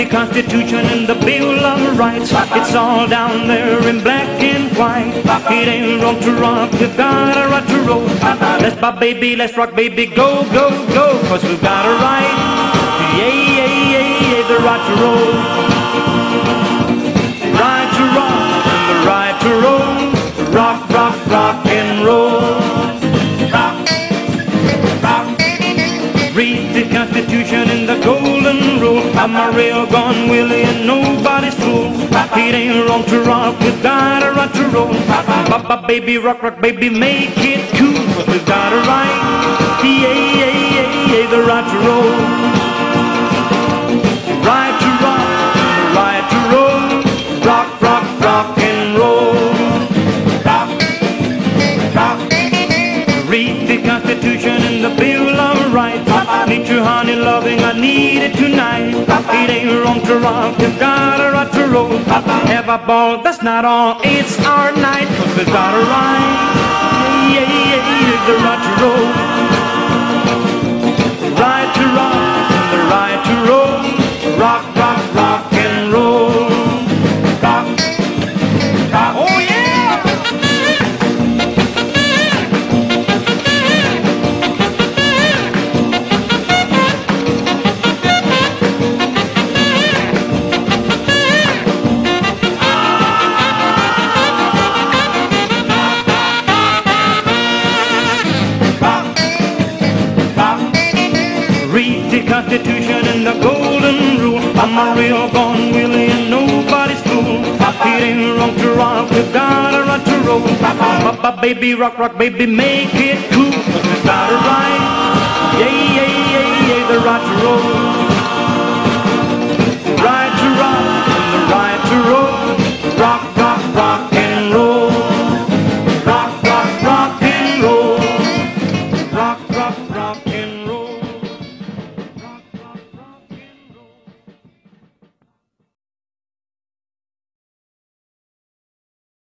the Constitution and the Bill of Rights. It's all down there in black and white. It ain't wrong to rock, you've got a right to roll. Let's pop, baby, let's rock, baby, go, go, go. 'Cause we've got a right, yeah, yeah, yeah, yeah, the right to roll. Right to rock, and the right to roll. Rock, rock, rock and roll. Rock, rock. Read the Constitution and the Golden Rule. I'm a real Gone Willie and nobody's fool. It ain't wrong to rock, we've got a right to roll. Baba, baby, rock, rock, baby, make it cool. 'Cause we've got a right, yeah, yeah, yeah, yeah, the right to roll. Right to rock, the right to roll. Rock, rock, rock and roll. Rock, rock. Read the Constitution and the Bill of Rights. Need your honey loving, I need it tonight. It ain't wrong to rock, you've got a right to roll. Have a ball, that's not all, it's our night. 'Cause we've got a right, yeah, yeah, yeah, the right to roll. Right to rock, and the right to roll. Rock, rock, rock and roll. Rock, rock. Oh yeah! Read the Constitution and the Golden Rule. I'm a real Gone Willie and nobody's fool. It ain't wrong to rock, we've got a right to roll. Papa, baby, rock, rock, baby, make it cool. 'Cause we've got a right, yeah, yeah, yeah, yeah, the right to roll. Right to rock, and the right to roll. Rock,